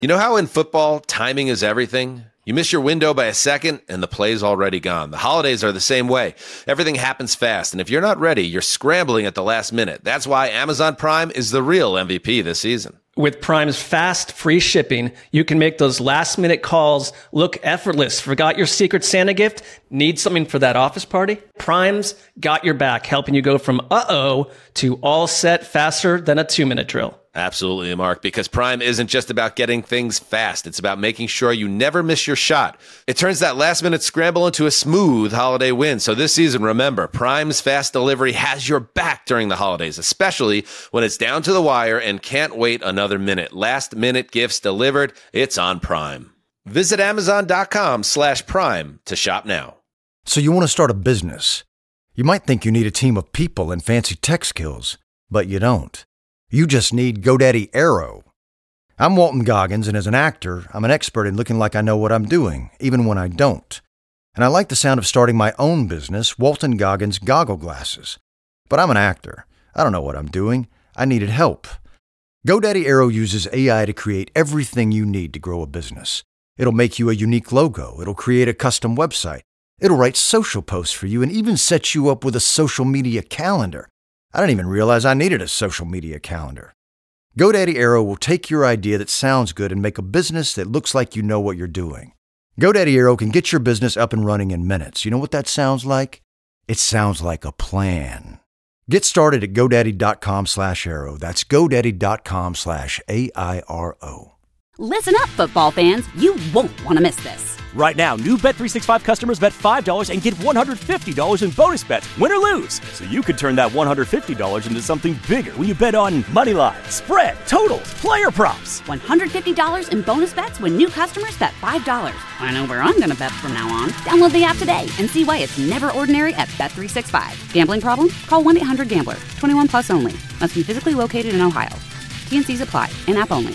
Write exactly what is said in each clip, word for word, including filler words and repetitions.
You know how in football, timing is everything? You miss your window by a second, and the play's already gone. The holidays are the same way. Everything happens fast, and if you're not ready, you're scrambling at the last minute. That's why Amazon Prime is the real M V P this season. With Prime's fast, free shipping, you can make those last-minute calls look effortless. Forgot your Secret Santa gift? Need something for that office party? Prime's got your back, helping you go from uh-oh to all set faster than a two-minute drill. Absolutely, Mark, because Prime isn't just about getting things fast. It's about making sure you never miss your shot. It turns that last-minute scramble into a smooth holiday win. So this season, remember, Prime's fast delivery has your back during the holidays, especially when it's down to the wire and can't wait another minute. Last-minute gifts delivered. It's on Prime. Visit Amazon.com slash Prime to shop now. So you want to start a business. You might think you need a team of people and fancy tech skills, but you don't. You just need GoDaddy Aero. I'm Walton Goggins, and as an actor, I'm an expert in looking like I know what I'm doing, even when I don't. And I like the sound of starting my own business, Walton Goggins Goggle Glasses. But I'm an actor. I don't know what I'm doing. I needed help. GoDaddy Aero uses A I to create everything you need to grow a business. It'll make you a unique logo. It'll create a custom website. It'll write social posts for you and even set you up with a social media calendar. I didn't even realize I needed a social media calendar. GoDaddy Aero will take your idea that sounds good and make a business that looks like you know what you're doing. GoDaddy Aero can get your business up and running in minutes. You know what that sounds like? It sounds like a plan. Get started at GoDaddy.com slash Aero. That's GoDaddy.com slash A I R O. Listen up, football fans. You won't want to miss this. Right now, new Bet three sixty-five customers bet five dollars and get one hundred fifty dollars in bonus bets, win or lose. So you could turn that one hundred fifty dollars into something bigger when you bet on money line, spread, totals, player props. one hundred fifty dollars in bonus bets when new customers bet five dollars. I know where I'm going to bet from now on. Download the app today and see why it's never ordinary at Bet three sixty-five. Gambling problem? Call one eight hundred gambler. twenty-one plus only. Must be physically located in Ohio. T and Cs apply. In-app only.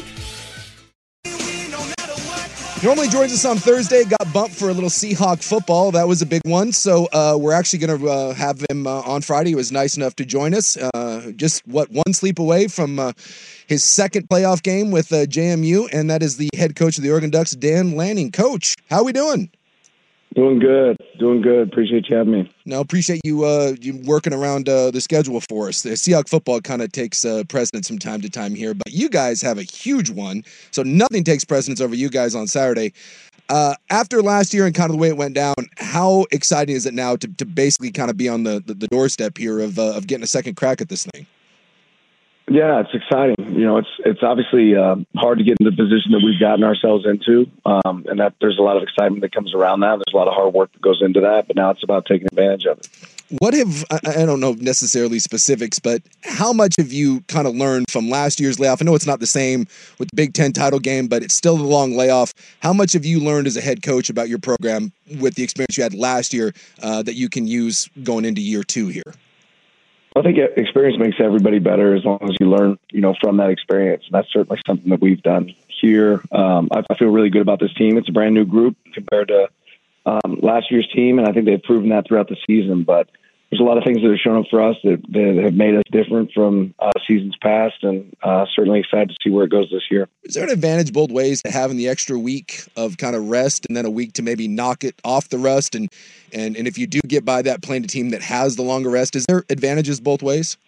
Normally joins us on Thursday, got bumped for a little Seahawk football. That was a big one. So uh, we're actually going to uh, have him uh, on Friday. He was nice enough to join us. Uh, just, what, one sleep away from uh, his second playoff game with uh, J M U, and that is the head coach of the Oregon Ducks, Dan Lanning. Coach, how are we doing? Doing good. Doing good. Appreciate you having me. No, appreciate you uh, you working around uh, the schedule for us. The Seahawk football kind of takes uh, precedence from time to time here, but you guys have a huge one, so nothing takes precedence over you guys on Saturday. Uh, after last year and kind of the way it went down, how exciting is it now to, to basically kind of be on the, the, the doorstep here of uh, of getting a second crack at this thing? Yeah, it's exciting. You know, it's it's obviously uh, hard to get in the position that we've gotten ourselves into, um, and that there's a lot of excitement that comes around that. There's a lot of hard work that goes into that, but now it's about taking advantage of it. What have, I don't know necessarily specifics, but how much have you kind of learned from last year's layoff? I know it's not the same with the Big Ten title game, but it's still a long layoff. How much have you learned as a head coach about your program with the experience you had last year uh, that you can use going into year two here? I think experience makes everybody better as long as you learn, you know, from that experience. And that's certainly something that we've done here. Um, I, I feel really good about this team. It's a brand new group compared to um, last year's team, and I think they've proven that throughout the season. But there's a lot of things that have shown up for us that, that have made us different from uh, seasons past, and uh, certainly excited to see where it goes this year. Is there an advantage both ways to having the extra week of kind of rest and then a week to maybe knock it off the rust? And and, and if you do get by that playing a team that has the longer rest, is there advantages both ways?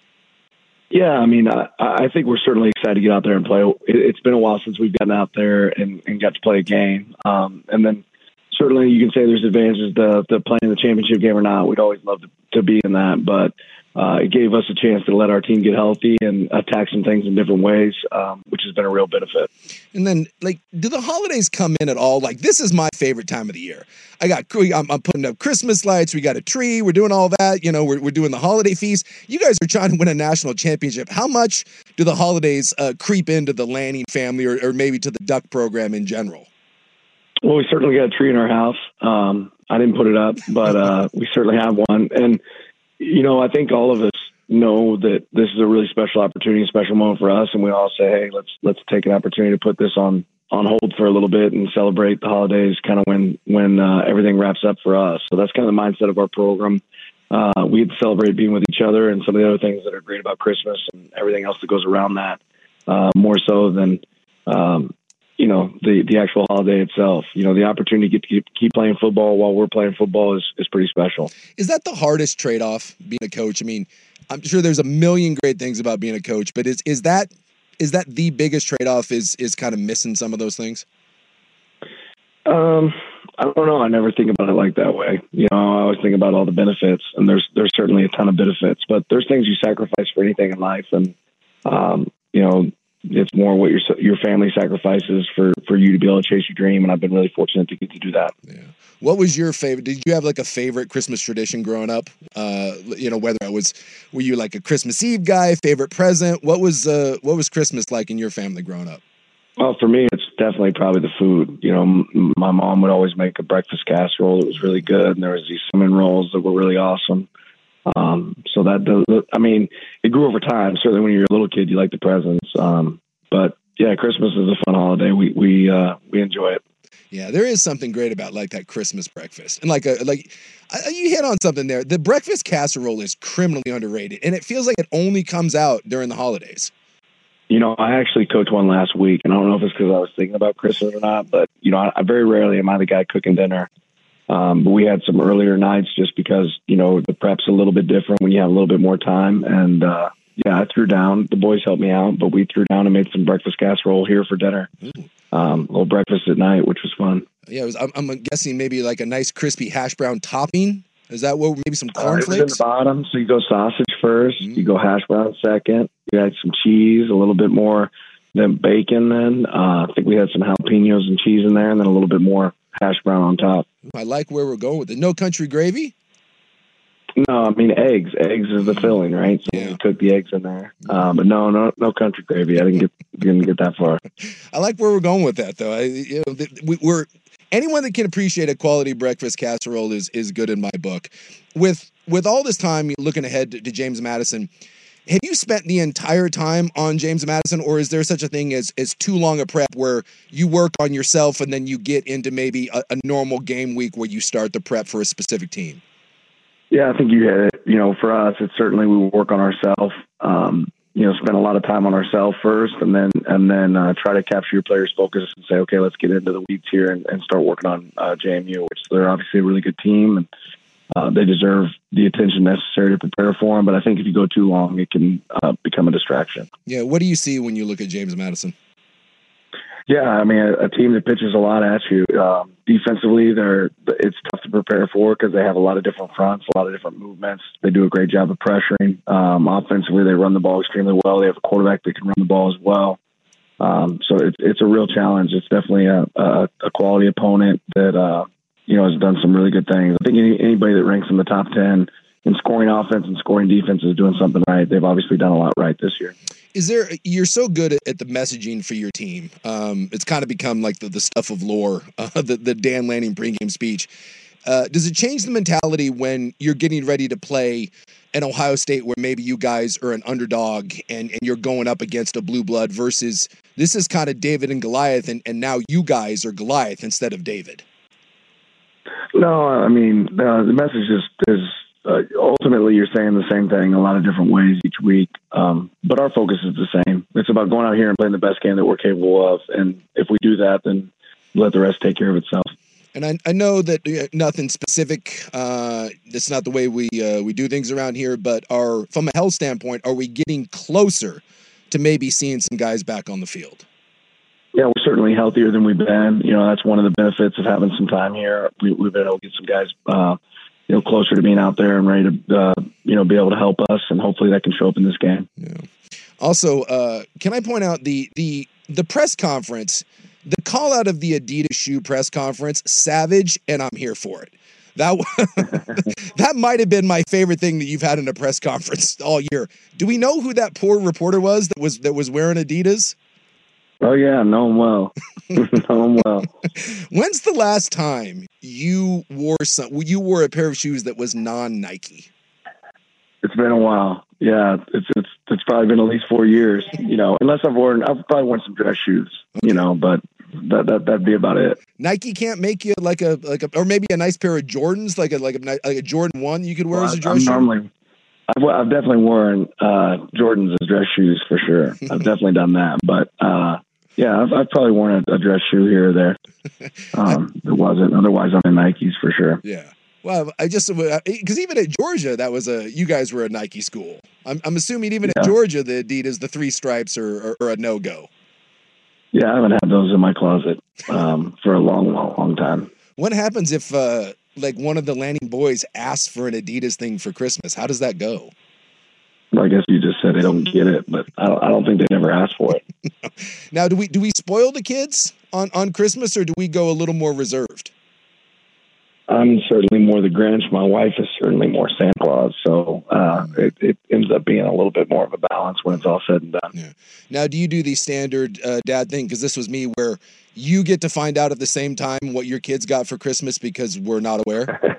Yeah, I mean, I, I think we're certainly excited to get out there and play. It, it's been a while since we've gotten out there and, and got to play a game. Um, and then certainly you can say there's advantages to, to playing the championship game or not. We'd always love to, to be in that, but uh, it gave us a chance to let our team get healthy and attack some things in different ways, um, which has been a real benefit. And then, like, do the holidays come in at all? Like, this is my favorite time of the year. I got, I'm, I'm putting up Christmas lights. We got a tree. We're doing all that. You know, we're we're doing the holiday feast. You guys are trying to win a national championship. How much do the holidays uh, creep into the Lanning family, or, or maybe to the Duck program in general? Well, we certainly got a tree in our house. Um, I didn't put it up, but uh, we certainly have one. And, you know, I think all of us know that this is a really special opportunity, a special moment for us. And we all say, hey, let's let's take an opportunity to put this on, on hold for a little bit and celebrate the holidays kind of when, when uh, everything wraps up for us. So that's kind of the mindset of our program. Uh, we celebrate being with each other and some of the other things that are great about Christmas and everything else that goes around that, uh, more so than um, you know, the, the actual holiday itself. You know, the opportunity to get to keep, keep playing football while we're playing football is, is pretty special. Is that the hardest trade-off, being a coach? I mean, I'm sure there's a million great things about being a coach, but is is that is that the biggest trade-off is is kind of missing some of those things? Um, I don't know. I never think about it like that way. You know, I always think about all the benefits, and there's there's certainly a ton of benefits, but there's things you sacrifice for anything in life, and um, you know, it's more what your your family sacrifices for for you to be able to chase your dream, and I've been really fortunate to get to do that. Yeah. What was your favorite? Did you have like a favorite Christmas tradition growing up? Uh, you know, whether it was, were you like a Christmas Eve guy, favorite present? What was uh, what was Christmas like in your family growing up? Well, for me, it's definitely probably the food. You know, m- my mom would always make a breakfast casserole that was really good, and there was these cinnamon rolls that were really awesome. Um, so that, I mean, it grew over time. Certainly when you're a little kid, you like the presents. Um, but yeah, Christmas is a fun holiday. We, we, uh, we enjoy it. Yeah, there is something great about like that Christmas breakfast. And like, a, like I, you hit on something there. The breakfast casserole is criminally underrated, and it feels like it only comes out during the holidays. You know, I actually cooked one last week, and I don't know if it's because I was thinking about Christmas or not, but, you know, I, I very rarely am I the guy cooking dinner. Um, but we had some earlier nights just because, you know, the prep's a little bit different when you have a little bit more time. And, uh, yeah, I threw down. The boys helped me out, but we threw down and made some breakfast casserole here for dinner. Um, a little breakfast at night, which was fun. Yeah, it was, I'm, I'm guessing maybe like a nice crispy hash brown topping. Is that what, maybe some cornflakes? Uh, it was in the bottom, so you go sausage first, mm-hmm. you go hash brown second, you had some cheese, a little bit more than bacon then. Uh, I think we had some jalapenos and cheese in there, and then a little bit more hash brown on top. I like where we're going with it. No country gravy? No, I mean eggs. Eggs is the filling, right? So yeah. we cook the eggs in there. Uh, but no, no, no country gravy. I didn't get didn't get that far. I like where we're going with that, though. I, you know, we, we're anyone that can appreciate a quality breakfast casserole is is good in my book. With with all this time looking ahead to, to James Madison, have you spent the entire time on James Madison, or is there such a thing as, as too long a prep where you work on yourself and then you get into maybe a, a normal game week where you start the prep for a specific team? Yeah, I think you hit it. You know, for us, it's certainly we work on ourselves. Um, you know, spend a lot of time on ourselves first, and then and then uh, try to capture your players' focus and say, okay, let's get into the weeds here and, and start working on uh, J M U, which they're obviously a really good team, and uh, they deserve the attention necessary to prepare for them. But I think if you go too long, it can uh, become a distraction. Yeah, what do you see when you look at James Madison? Yeah, I mean, a, a team that pitches a lot at you. Um, defensively, they're it's tough to prepare for because they have a lot of different fronts, a lot of different movements. They do a great job of pressuring. Um, offensively, they run the ball extremely well. They have a quarterback that can run the ball as well. Um, so it's it's a real challenge. It's definitely a, a, a quality opponent that uh, you know has done some really good things. I think any, anybody that ranks in the top ten in scoring offense and scoring defense is doing something right. They've obviously done a lot right this year. Is there, you're so good at, at the messaging for your team. Um, it's kind of become like the, the stuff of lore, uh, the, the Dan Lanning pregame speech. Uh, does it change the mentality when you're getting ready to play an Ohio State where maybe you guys are an underdog and, and you're going up against a blue blood versus this is kind of David and Goliath, and, and now you guys are Goliath instead of David? No, I mean, uh, the message is, is Uh, ultimately, you're saying the same thing a lot of different ways each week, um, but our focus is the same. It's about going out here and playing the best game that we're capable of, and if we do that, then let the rest take care of itself. And I, I know that uh, nothing specific. Uh, that's not the way we uh, we do things around here. But are from a health standpoint, are we getting closer to maybe seeing some guys back on the field? Yeah, we're certainly healthier than we've been. You know, that's one of the benefits of having some time here. We, we've been able to get some guys Uh, you know, closer to being out there and ready to, uh, you know, be able to help us, and hopefully that can show up in this game. Yeah. Also, uh, can I point out the the the press conference, the call out of the Adidas shoe press conference, savage, and I'm here for it. That that might have been my favorite thing that you've had in a press conference all year. Do we know who that poor reporter was that was that was wearing Adidas? Oh yeah, know him well. know him well. When's the last time you wore some? You wore a pair of shoes that was non-Nike? It's been a while. Yeah, it's it's it's probably been at least four years. You know, unless I've worn, I've probably worn some dress shoes. Okay. You know, but that that that'd be about it. Nike can't make you like a like a or maybe a nice pair of Jordans, like a like a like a Jordan one you could wear well, as a dress I'm shoe. Normally, I've, I've definitely worn uh, Jordans as dress shoes for sure. I've definitely done that, but. Uh, Yeah, I've, I've probably worn a, a dress shoe here or there. Um, it wasn't. Otherwise, I'm in Nikes for sure. Yeah. Well, I just because even at Georgia, that was a you guys were a Nike school. I'm, I'm assuming even yeah. at Georgia, the Adidas, the three stripes are, are, are a no go. Yeah, I haven't had those in my closet um, for a long, long, long time. What happens if uh, like one of the Lanning boys asks for an Adidas thing for Christmas? How does that go? I guess you just said they don't get it, but I don't, I don't think they never asked for it. Now, do we do we spoil the kids on, on Christmas, or do we go a little more reserved? I'm certainly more the Grinch. My wife is certainly more Santa Claus. So uh, it, it ends up being a little bit more of a balance when it's all said and done. Yeah. Now, do you do the standard uh, dad thing? Because this was me where you get to find out at the same time what your kids got for Christmas because we're not aware?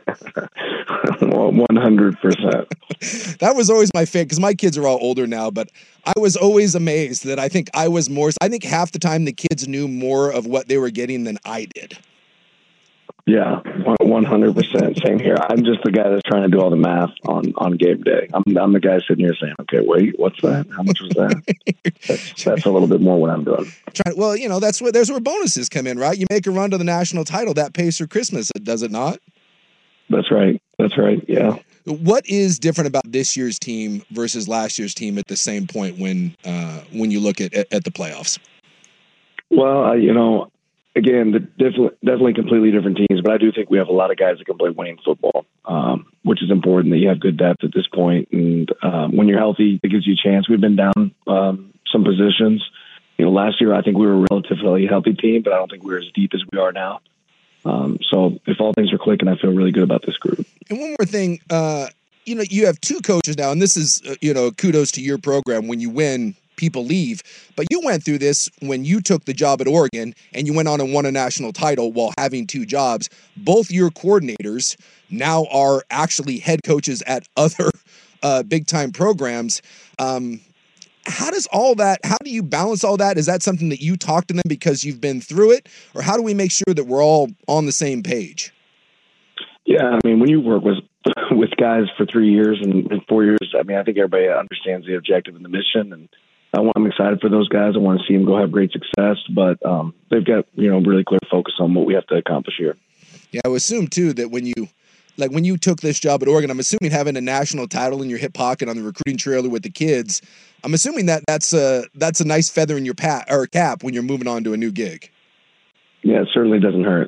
one hundred percent. That was always my favorite because my kids are all older now, but I was always amazed that I think I was more, I think half the time the kids knew more of what they were getting than I did. Yeah, one hundred percent. Same here. I'm just the guy that's trying to do all the math on, on game day. I'm I'm the guy sitting here saying, okay, wait, what's that? How much was that? that's, that's a little bit more what I'm doing. Trying, well, you know, that's where there's where bonuses come in, right? You make a run to the national title, that pays for Christmas, does it not? That's right. That's right. Yeah. What is different about this year's team versus last year's team at the same point when uh, when you look at, at, at the playoffs? Well, uh, you know, again, the definitely, definitely completely different teams, but I do think we have a lot of guys that can play winning football, um, which is important that you have good depth at this point. And um, when you're healthy, it gives you a chance. We've been down um, some positions. You know, last year I think we were a relatively healthy team, but I don't think we were as deep as we are now. Um, so if all things are clicking, I feel really good about this group. And one more thing, uh, you know, you have two coaches now, and this is, uh, you know, kudos to your program. When you win, people leave. But you went through this when you took the job at Oregon and you went on and won a national title while having two jobs. Both your coordinators now are actually head coaches at other uh, big-time programs. Um, how does all that, how do you balance all that? Is that something that you talk to them because you've been through it? Or how do we make sure that we're all on the same page? Yeah, I mean, when you work with with guys for three years and, and four years, I mean, I think everybody understands the objective and the mission. And I want, I'm excited for those guys. I want to see them go have great success. But um, they've got, you know, really clear focus on what we have to accomplish here. Yeah, I would assume, too, that when you, like when you took this job at Oregon, I'm assuming having a national title in your hip pocket on the recruiting trailer with the kids, I'm assuming that that's a, that's a nice feather in your pat or cap when you're moving on to a new gig. Yeah, it certainly doesn't hurt.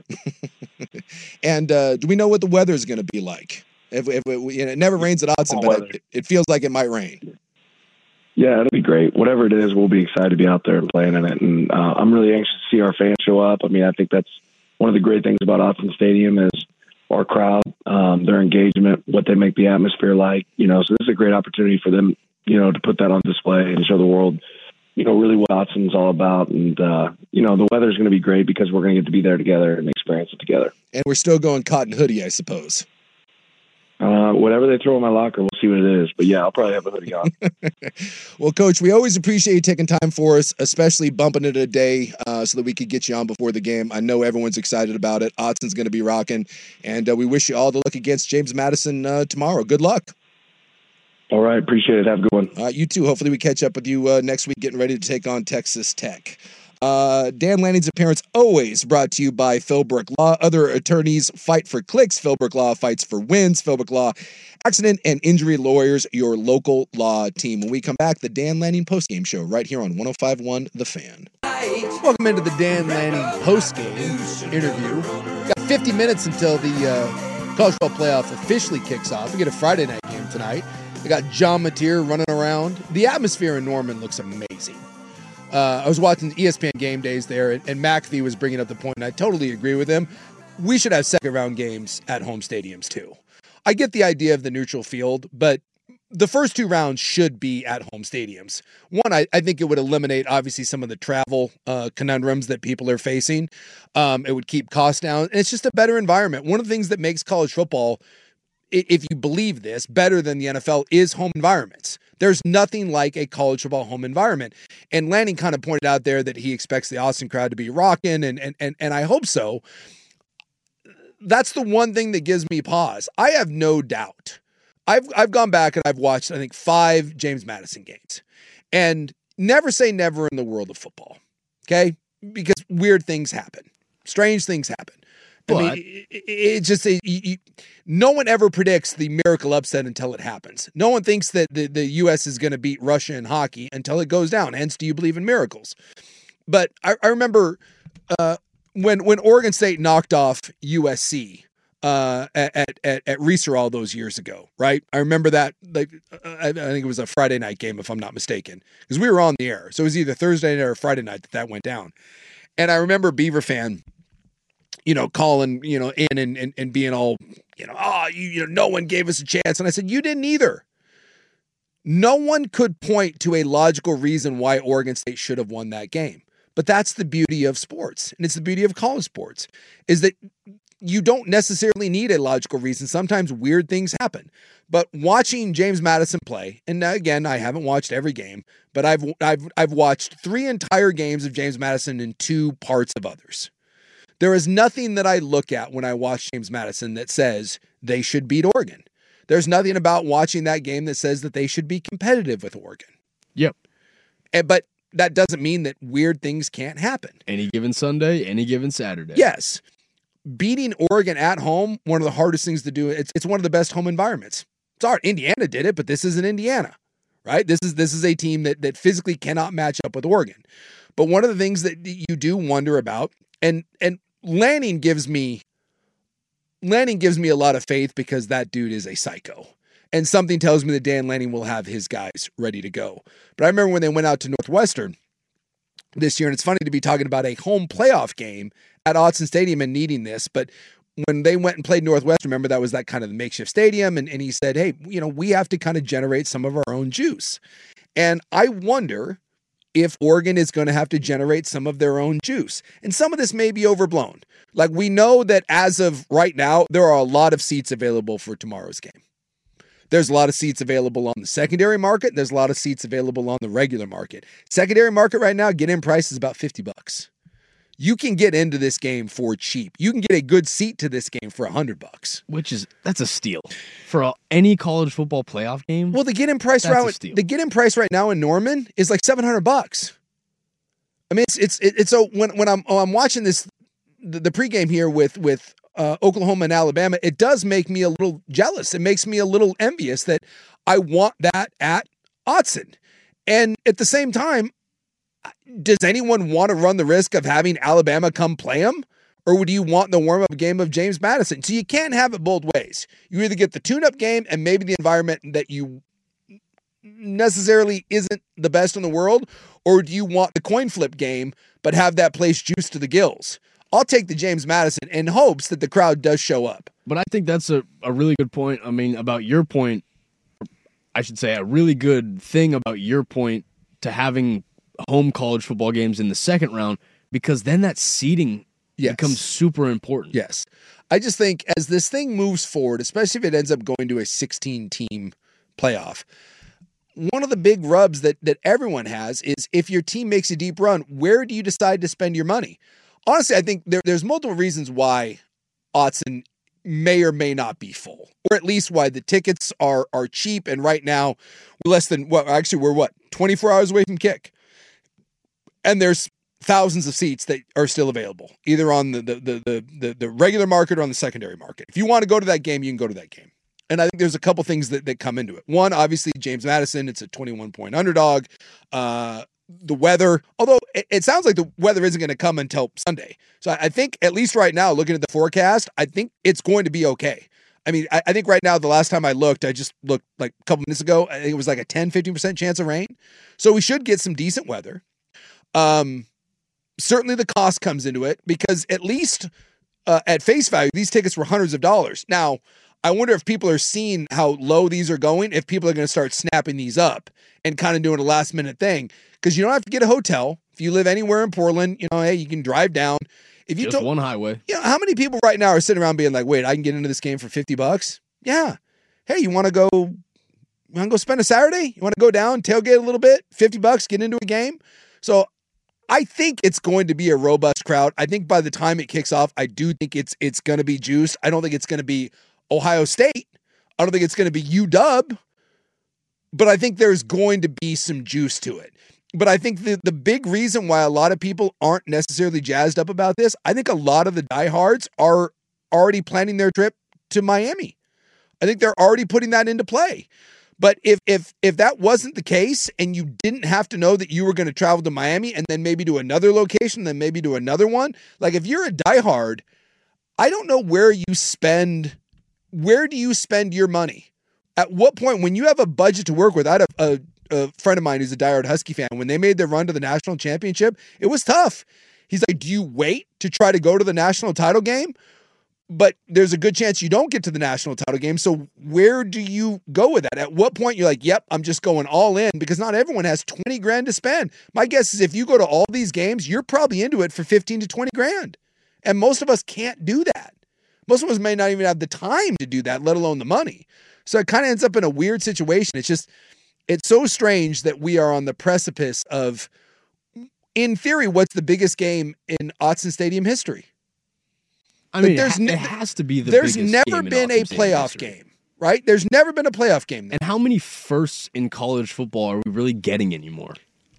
And uh, do we know what the weather is going to be like? If, if it, you know, it never rains at Autzen, but it, it feels like it might rain. Yeah, it'll be great. Whatever it is, we'll be excited to be out there and playing in it. And uh, I'm really anxious to see our fans show up. I mean, I think that's one of the great things about Autzen Stadium is our crowd, um, their engagement, what they make the atmosphere like. You know, so this is a great opportunity for them, you know, to put that on display and show the world, you know, really what Autzen's all about. And, uh, you know, the weather's going to be great because we're going to get to be there together and experience it together. And we're still going cotton hoodie, I suppose. Uh, whatever they throw in my locker, we'll see what it is. But, yeah, I'll probably have a hoodie on. Well, Coach, we always appreciate you taking time for us, especially bumping it a day uh, so that we could get you on before the game. I know everyone's excited about it. Autzen's going to be rocking. And uh, we wish you all the luck against James Madison uh, tomorrow. Good luck. All right. Appreciate it. Have a good one. All right, you too. Hopefully we catch up with you uh, next week, getting ready to take on Texas Tech. Uh, Dan Lanning's appearance always brought to you by Philbrook Law. Other attorneys fight for clicks. Philbrook Law fights for wins. Philbrook Law, accident and injury lawyers, your local law team. When we come back, the Dan Lanning postgame show right here on one oh five point one The Fan. Welcome into the Dan Lanning postgame interview. We've got fifty minutes until the uh, college football playoff officially kicks off. We get a Friday night game tonight. We got John Mateer running around. The atmosphere in Norman looks amazing. Uh, I was watching E S P N Game Days there, and, and McAfee was bringing up the point, and I totally agree with him. We should have second-round games at home stadiums, too. I get the idea of the neutral field, but the first two rounds should be at home stadiums. One, I, I think it would eliminate, obviously, some of the travel uh, conundrums that people are facing. Um, it would keep costs down, and it's just a better environment. One of the things that makes college football, if you believe this, better than the N F L is home environments. There's nothing like a college football home environment. And Lanning kind of pointed out there that he expects the Autzen crowd to be rocking, and and and and I hope so. That's the one thing that gives me pause. I have no doubt. I've I've gone back and I've watched, I think, five James Madison games. And never say never in the world of football. Okay? Because weird things happen. Strange things happen. I But, mean, it, it, it just, it, you, you, no one ever predicts the miracle upset until it happens. No one thinks that the, the U S is going to beat Russia in hockey until it goes down. Hence, do you believe in miracles? But I, I remember uh, when when Oregon State knocked off U S C uh, at, at, at Reeser all those years ago, right? I remember that, like, I, I think it was a Friday night game, if I'm not mistaken, because we were on the air. So it was either Thursday night or Friday night that that went down. And I remember Beaver fan, you know, calling, you know, in and, and, and being all, you know, oh, you, you know, no one gave us a chance. And I said, you didn't either. No one could point to a logical reason why Oregon State should have won that game. But that's the beauty of sports. And it's the beauty of college sports, is that you don't necessarily need a logical reason. Sometimes weird things happen. But watching James Madison play, and again, I haven't watched every game, but I've I've I've watched three entire games of James Madison and two parts of others. There is nothing that I look at when I watch James Madison that says they should beat Oregon. There's nothing about watching that game that says that they should be competitive with Oregon. Yep. And, but that doesn't mean that weird things can't happen. Any given Sunday, any given Saturday. Yes. Beating Oregon at home, one of the hardest things to do. It's, it's one of the best home environments. It's hard. Indiana did it, but this isn't Indiana, right? This is this is a team that that physically cannot match up with Oregon. But one of the things that you do wonder about, and and Lanning gives me Lanning gives me a lot of faith because that dude is a psycho. And something tells me that Dan Lanning will have his guys ready to go. But I remember when they went out to Northwestern this year, and it's funny to be talking about a home playoff game at Autzen Stadium and needing this, but when they went and played Northwestern, remember that was that kind of the makeshift stadium, and, and he said, hey, you know, we have to kind of generate some of our own juice. And I wonder if Oregon is going to have to generate some of their own juice. And some of this may be overblown. Like, we know that as of right now, there are a lot of seats available for tomorrow's game. There's a lot of seats available on the secondary market. There's a lot of seats available on the regular market. Secondary market right now, get-in price is about fifty bucks. You can get into this game for cheap. You can get a good seat to this game for one hundred bucks. Which is, that's a steal. For a, any college football playoff game? Well, the get-in price right, the get-in price right now in Norman is like seven hundred bucks. I mean, it's, it's, it's so when, when I'm, oh, I'm watching this, the, the pregame here with, with uh, Oklahoma and Alabama, it does make me a little jealous. It makes me a little envious that I want that at Autzen. And at the same time, does anyone want to run the risk of having Alabama come play them? Or would you want the warm-up game of James Madison? So you can't have it both ways. You either get the tune-up game and maybe the environment that you necessarily isn't the best in the world, or do you want the coin flip game but have that place juiced to the gills? I'll take the James Madison in hopes that the crowd does show up. But I think that's a, a really good point. I mean, about your point, I should say a really good thing about your point to having home college football games in the second round, because then that seeding yes. becomes super important. Yes. I just think as this thing moves forward, especially if it ends up going to a sixteen-team playoff, one of the big rubs that that everyone has is if your team makes a deep run, where do you decide to spend your money? Honestly, I think there, there's multiple reasons why Autzen may or may not be full, or at least why the tickets are are cheap. And right now, we're less than what? Well, actually, we're what twenty-four hours away from kick. And there's thousands of seats that are still available, either on the, the the the the regular market or on the secondary market. If you want to go to that game, you can go to that game. And I think there's a couple things that, that come into it. One, obviously, James Madison, it's a twenty-one point underdog. Uh, the weather, although it, it sounds like the weather isn't going to come until Sunday. So I, I think, at least right now, looking at the forecast, I think it's going to be okay. I mean, I, I think right now, the last time I looked, I just looked like a couple minutes ago, I think it was like a ten, fifteen percent chance of rain. So we should get some decent weather. Um, certainly the cost comes into it because at least uh, at face value, these tickets were hundreds of dollars. Now, I wonder if people are seeing how low these are going, if people are going to start snapping these up and kind of doing a last minute thing, because you don't have to get a hotel. If you live anywhere in Portland, you know, hey, you can drive down. If you Just to- one highway. Yeah. You know, how many people right now are sitting around being like, wait, I can get into this game for fifty bucks? Yeah. Hey, you want to go, you want to go spend a Saturday? You want to go down, tailgate a little bit, fifty bucks, get into a game? So I think it's going to be a robust crowd. I think by the time it kicks off, I do think it's it's going to be juiced. I don't think it's going to be Ohio State. I don't think it's going to be U W, but I think there's going to be some juice to it. but I think the, the big reason why a lot of people aren't necessarily jazzed up about this, I think a lot of the diehards are already planning their trip to Miami. I think they're already putting that into play. But if if if that wasn't the case and you didn't have to know that you were going to travel to Miami and then maybe to another location, then maybe to another one, like if you're a diehard, I don't know where you spend, where do you spend your money? At what point, when you have a budget to work with, I had a, a, a friend of mine who's a diehard Husky fan. When they made their run to the national championship, it was tough. He's like, do you wait to try to go to the national title game? But there's a good chance you don't get to the national title game. So where do you go with that? At what point you're like, yep, I'm just going all in, because not everyone has twenty grand to spend. My guess is if you go to all these games, you're probably into it for fifteen to twenty grand. And most of us can't do that. Most of us may not even have the time to do that, let alone the money. So it kind of ends up in a weird situation. It's just, it's so strange that we are on the precipice of, in theory, what's the biggest game in Autzen Stadium history? I mean, there's it, ne- it has to be the There's biggest never game been in a Autzen playoff Stadium game, right? There's never been a playoff game. And how many firsts in college football are we really getting anymore?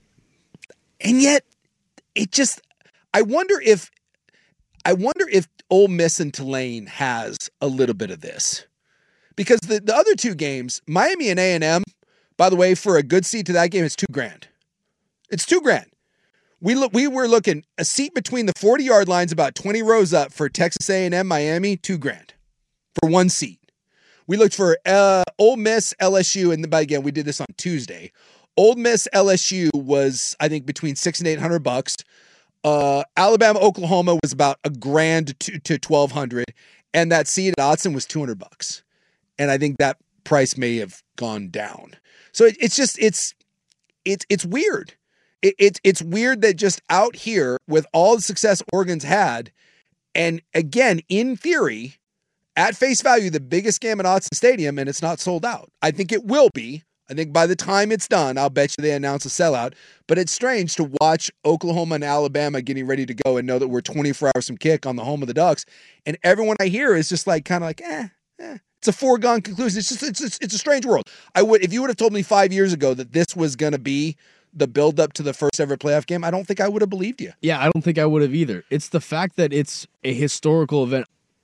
And yet, it just, I wonder if, I wonder if Ole Miss and Tulane has a little bit of this. Because the, the other two games, Miami and A and M, by the way, for a good seat to that game, it's two grand. It's two grand. We look, we were looking a seat between the forty-yard lines, about twenty rows up for Texas A and M, Miami, two grand for one seat. We looked for uh, Ole Miss, L S U, and by again, we did this on Tuesday. Ole Miss, L S U was, I think, between six and eight hundred bucks. Uh, Alabama, Oklahoma was about a grand to, to twelve hundred, and that seat at Autzen was two hundred bucks. And I think that price may have gone down. So it, it's just it's it's it's weird. It, it it's weird that just out here with all the success Oregon's had, and again, in theory, at face value, the biggest game at Autzen Stadium, and it's not sold out. I think it will be. I think by the time it's done, I'll bet you they announce a sellout. But it's strange to watch Oklahoma and Alabama getting ready to go and know that we're twenty-four hours from kick on the home of the Ducks. And everyone I hear is just like, kind of like, eh, eh. It's a foregone conclusion. It's just, it's, it's, it's a strange world. I would, if you would have told me five years ago that this was going to be the build up to the first ever playoff game, I don't think I would have believed you. Yeah, I don't think I would have either. It's the fact that it's a historical event.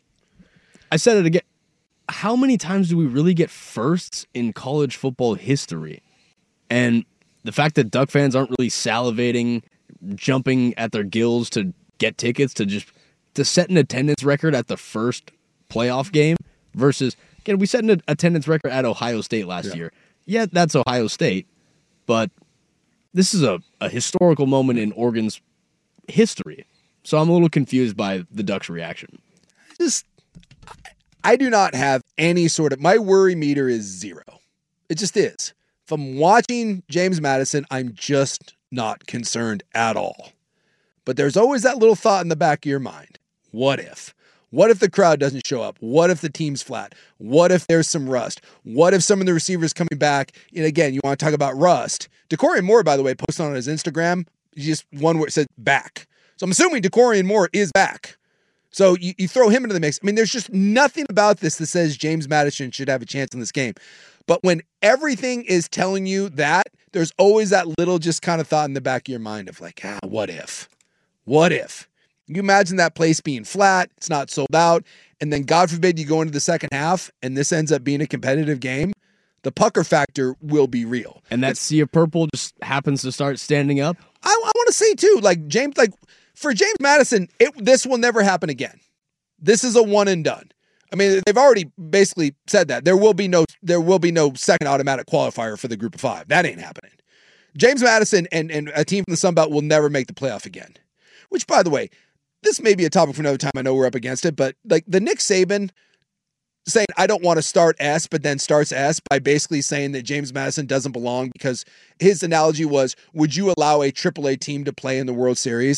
I said it again. How many times do we really get firsts in college football history? And the fact that Duck fans aren't really salivating, jumping at their gills to get tickets, to just to set an attendance record at the first playoff game versus, again, we set an attendance record at Ohio State last yeah. year. Yeah, that's Ohio State, but this is a, a historical moment in Oregon's history. So I'm a little confused by the Ducks' reaction. Just, I do not have any sort of, my worry meter is zero. It just is. If I'm watching James Madison, I'm just not concerned at all. But there's always that little thought in the back of your mind. What if? What if the crowd doesn't show up? What if the team's flat? What if there's some rust? What if some of the receivers coming back? And again, you want to talk about rust. DeCorian Moore, by the way, posted on his Instagram, just one word said back. So I'm assuming DeCorian Moore is back. So you, you throw him into the mix. I mean, there's just nothing about this that says James Madison should have a chance in this game. But when everything is telling you that, there's always that little just kind of thought in the back of your mind of like, ah, what if? What if? You imagine that place being flat, it's not sold out, and then God forbid you go into the second half and this ends up being a competitive game, the pucker factor will be real. And that it's, sea of purple just happens to start standing up? I, I want to say too, like James, like for James Madison, it, this will never happen again. This is a one and done. I mean, they've already basically said that. There will be no there will be no second automatic qualifier for the group of five. That ain't happening. James Madison and, and a team from the Sun Belt will never make the playoff again. Which, by the way, this may be a topic for another time. I know we're up against it, but like the Nick Saban saying, I don't want to start S, but then starts S by basically saying that James Madison doesn't belong because his analogy was, would you allow a triple A team to play in the World Series?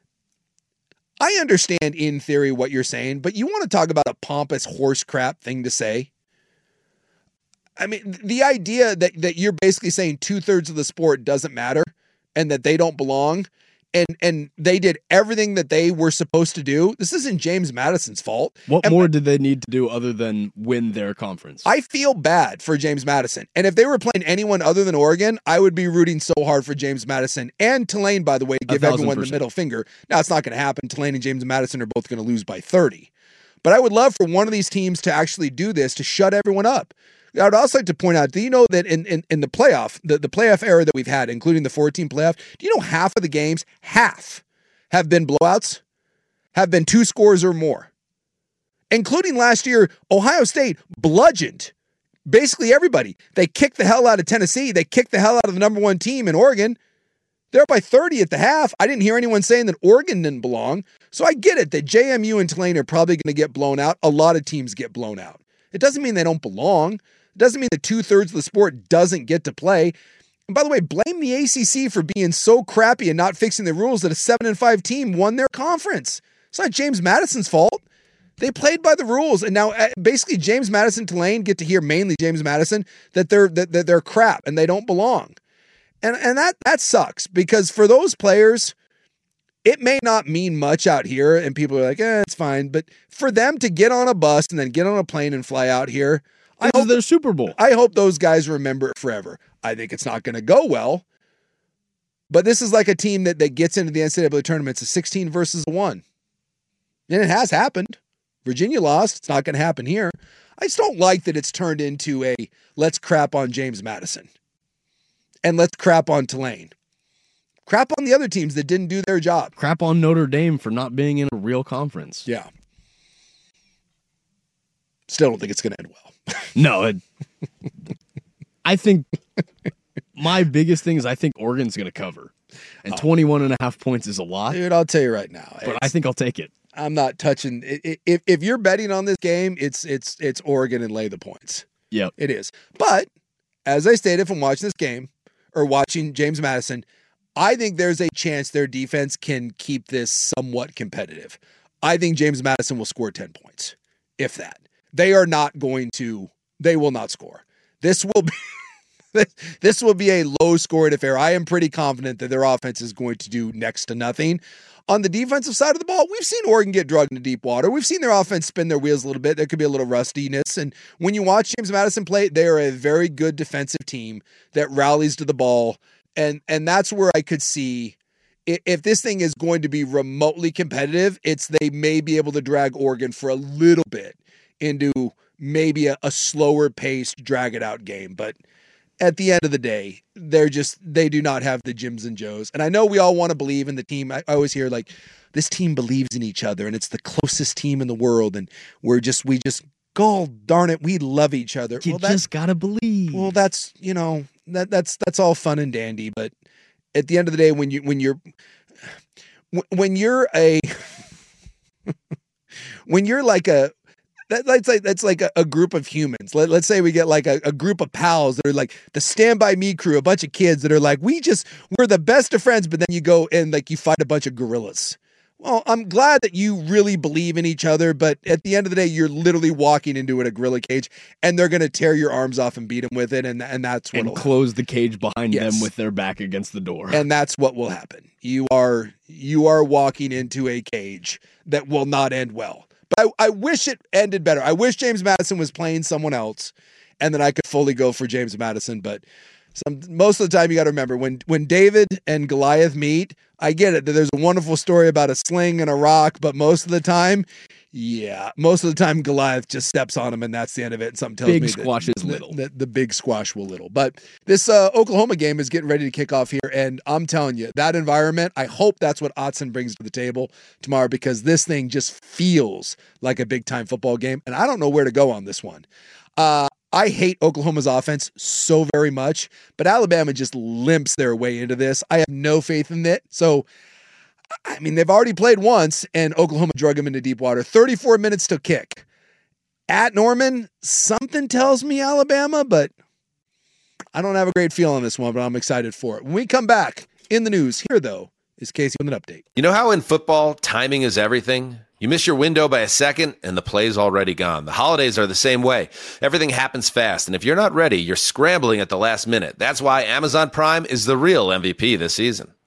I understand in theory what you're saying, but you want to talk about a pompous horse crap thing to say? I mean, the idea that, that you're basically saying two thirds of the sport doesn't matter and that they don't belong and and they did everything that they were supposed to do. This isn't James Madison's fault. What and more did they need to do other than win their conference? I feel bad for James Madison. And if they were playing anyone other than Oregon, I would be rooting so hard for James Madison and Tulane, by the way, to give everyone the middle finger. Now, it's not going to happen. Tulane and James Madison are both going to lose by thirty. But I would love for one of these teams to actually do this, to shut everyone up. I would also like to point out, do you know that in, in, in the playoff, the, the playoff era that we've had, including the four-team playoff, do you know half of the games, half, have been blowouts, have been two scores or more? Including last year, Ohio State bludgeoned basically everybody. They kicked the hell out of Tennessee. They kicked the hell out of the number one team in Oregon. They're up by thirty at the half. I didn't hear anyone saying that Oregon didn't belong. So I get it that J M U and Tulane are probably going to get blown out. A lot of teams get blown out. It doesn't mean they don't belong. It doesn't mean that two-thirds of the sport doesn't get to play. And by the way, blame the A C C for being so crappy and not fixing the rules that a seven and five team won their conference. It's not James Madison's fault. They played by the rules, and now basically James Madison, Tulane get to hear, mainly James Madison, that they're that, that they're crap and they don't belong. And and that that sucks, because for those players, it may not mean much out here, and people are like, eh, it's fine. But for them to get on a bus and then get on a plane and fly out here, I this hope is their Super Bowl. I hope those guys remember it forever. I think it's not going to go well, but this is like a team that, that gets into the N C double A tournament. It's a sixteen versus a one. And it has happened. Virginia lost. It's not going to happen here. I just don't like that it's turned into a let's crap on James Madison and let's crap on Tulane. Crap on the other teams that didn't do their job. Crap on Notre Dame for not being in a real conference. Yeah. Still don't think it's going to end well. No, it, I think my biggest thing is I think Oregon's going to cover. And oh. twenty-one and a half points is a lot. Dude, I'll tell you right now. But I think I'll take it. I'm not touching. If if you're betting on this game, it's it's it's Oregon and lay the points. Yep. It is. But as I stated from watching this game or watching James Madison, I think there's a chance their defense can keep this somewhat competitive. I think James Madison will score ten points, if that. They are not going to, they will not score. This will be, this will be a low scoring affair. I am pretty confident that their offense is going to do next to nothing. On the defensive side of the ball, we've seen Oregon get drugged into deep water. We've seen their offense spin their wheels a little bit. There could be a little rustiness. And when you watch James Madison play, they are a very good defensive team that rallies to the ball. And, and that's where I could see, if this thing is going to be remotely competitive, it's they may be able to drag Oregon for a little bit into maybe a, a slower paced, drag it out game. But at the end of the day, they're just, they do not have the Jims and Joes. And I know we all want to believe in the team. I, I always hear like, this team believes in each other and it's the closest team in the world. And we're just, we just, God darn it, we love each other. You well, just got to believe. Well, that's, you know, that that's, that's all fun and dandy. But at the end of the day, when you, when you're, when you're a, when you're like a, That, that's like that's like a, a group of humans. Let, let's say we get like a, a group of pals that are like the Stand By Me crew, a bunch of kids that are like, we just, we're the best of friends, but then you go and like you fight a bunch of gorillas. Well, I'm glad that you really believe in each other, but at the end of the day, you're literally walking into a gorilla cage and they're going to tear your arms off and beat them with it. And, and that's what and close the cage behind yes. them with their back against the door. And that's what will happen. You are, you are walking into a cage that will not end well. But I, I wish it ended better. I wish James Madison was playing someone else and then I could fully go for James Madison. But some, most of the time you got to remember when, when David and Goliath meet, I get it that there's a wonderful story about a sling and a rock, but most of the time, yeah, most of the time Goliath just steps on him and that's the end of it. And something tells big me squash that, is little. That, that the big squash will little. But this uh, Oklahoma game is getting ready to kick off here. And I'm telling you, that environment, I hope that's what Autzen brings to the table tomorrow, because this thing just feels like a big time football game. And I don't know where to go on this one. Uh, I hate Oklahoma's offense so very much, but Alabama just limps their way into this. I have no faith in it. So, I mean, they've already played once and Oklahoma drug them into deep water. thirty-four minutes to kick. At Norman, something tells me Alabama, but I don't have a great feel on this one, but I'm excited for it. When we come back in the news, here though is Casey with an update. You know how in football, timing is everything? You miss your window by a second and the play's already gone. The holidays are the same way. Everything happens fast, and if you're not ready, you're scrambling at the last minute. That's why Amazon Prime is the real M V P this season.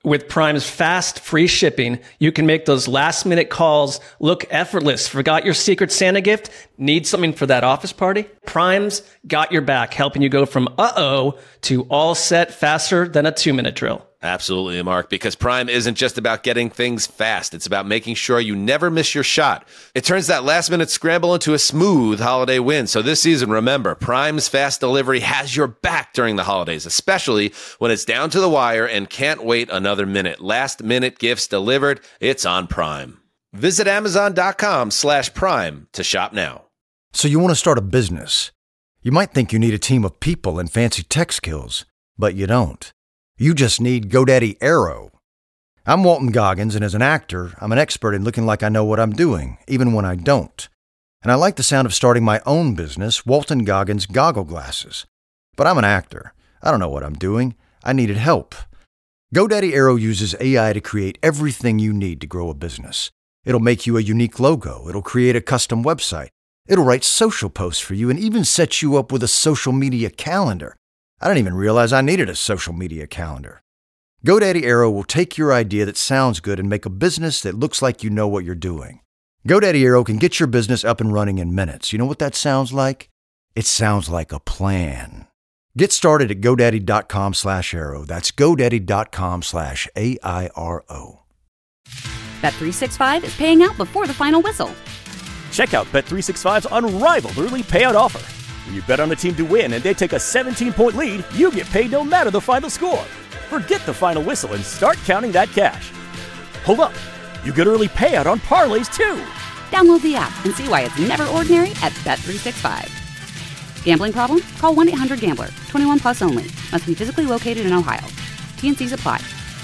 With Prime's fast, free shipping, you can make those last-minute calls look effortless. Forgot your Secret Santa gift? Need something for that office party? Prime's got your back, helping you go from uh-oh to all set faster than a two-minute drill. Absolutely, Mark, because Prime isn't just about getting things fast. It's about making sure you never miss your shot. It turns that last-minute scramble into a smooth holiday win. So this season, remember, Prime's fast delivery has your back during the holidays, especially when it's down to the wire and can't wait another minute. Last-minute gifts delivered, it's on Prime. Visit Amazon.com slash Prime to shop now. So you want to start a business. You might think you need a team of people and fancy tech skills, but you don't. You just need GoDaddy Aero. I'm Walton Goggins, and as an actor, I'm an expert in looking like I know what I'm doing, even when I don't. And I like the sound of starting my own business, Walton Goggins Goggle Glasses. But I'm an actor. I don't know what I'm doing. I needed help. GoDaddy Aero uses A I to create everything you need to grow a business. It'll make you a unique logo. It'll create a custom website. It'll write social posts for you and even set you up with a social media calendar. I didn't even realize I needed a social media calendar. GoDaddy Aero will take your idea that sounds good and make a business that looks like you know what you're doing. GoDaddy Aero can get your business up and running in minutes. You know what that sounds like? It sounds like a plan. Get started at GoDaddy.com slash Aero. That's GoDaddy.com slash A I R O. Bet three sixty-five is paying out before the final whistle. Check out Bet three sixty-five's unrivaled early payout offer. When you bet on a team to win and they take a seventeen-point lead, you get paid no matter the final score. Forget the final whistle and start counting that cash. Hold up. You get early payout on parlays, too. Download the app and see why it's never ordinary at Bet three sixty-five. Gambling problem? Call one eight hundred gambler. twenty-one plus only. Must be physically located in Ohio. T and C's apply.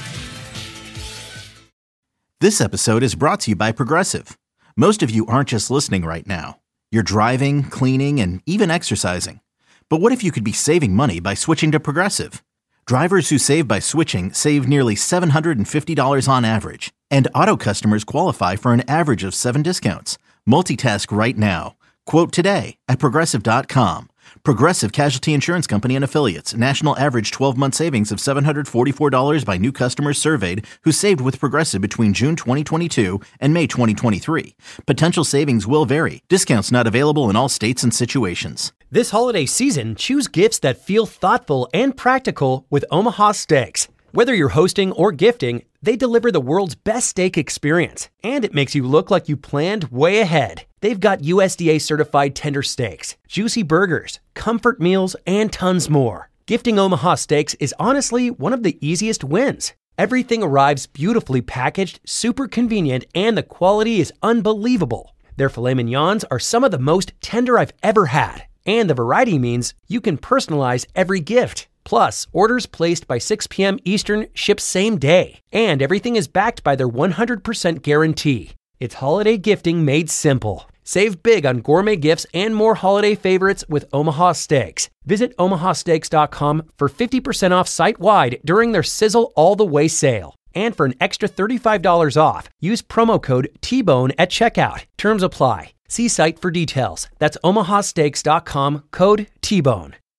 This episode is brought to you by Progressive. Most of you aren't just listening right now. You're driving, cleaning, and even exercising. But what if you could be saving money by switching to Progressive? Drivers who save by switching save nearly seven hundred fifty dollars on average. And auto customers qualify for an average of seven discounts. Multitask right now. Quote today at Progressive dot com. Progressive Casualty Insurance Company and Affiliates. National average twelve-month savings of seven hundred forty-four dollars by new customers surveyed who saved with Progressive between June twenty twenty-two and May twenty twenty-three. Potential savings will vary. Discounts not available in all states and situations. This holiday season, choose gifts that feel thoughtful and practical with Omaha Steaks. Whether you're hosting or gifting, they deliver the world's best steak experience, and it makes you look like you planned way ahead. They've got U S D A-certified tender steaks, juicy burgers, comfort meals, and tons more. Gifting Omaha Steaks is honestly one of the easiest wins. Everything arrives beautifully packaged, super convenient, and the quality is unbelievable. Their filet mignons are some of the most tender I've ever had, and the variety means you can personalize every gift. Plus, orders placed by six p.m. Eastern ship same day, and everything is backed by their one hundred percent guarantee. It's holiday gifting made simple. Save big on gourmet gifts and more holiday favorites with Omaha Steaks. Visit omaha steaks dot com for fifty percent off site-wide during their Sizzle All the Way sale. And for an extra thirty-five dollars off, use promo code T bone at checkout. Terms apply. See site for details. That's omaha steaks dot com, code T bone.